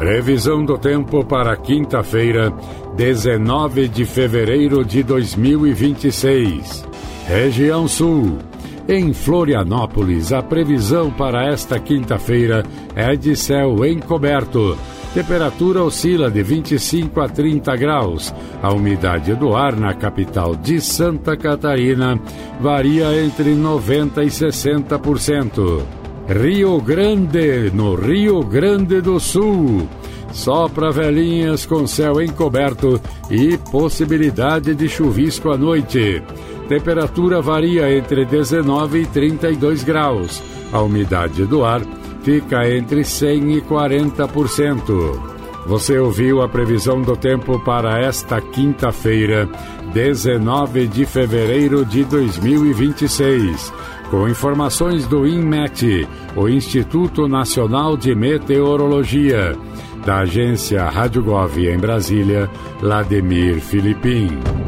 Previsão do tempo para quinta-feira, 19 de fevereiro de 2026. Região Sul. Em Florianópolis, a previsão para esta quinta-feira é de céu encoberto. Temperatura oscila de 25 a 30 graus. A umidade do ar na capital de Santa Catarina varia entre 90% e 60%. Rio Grande, no Rio Grande do Sul. Sopra velhinhas com céu encoberto e possibilidade de chuvisco à noite. Temperatura varia entre 19 e 32 graus. A umidade do ar fica entre 100% e 40%. Você ouviu a previsão do tempo para esta quinta-feira, 19 de fevereiro de 2026. Com informações do INMET, o Instituto Nacional de Meteorologia. Da agência Rádio Gov em Brasília, Lademir Filipim.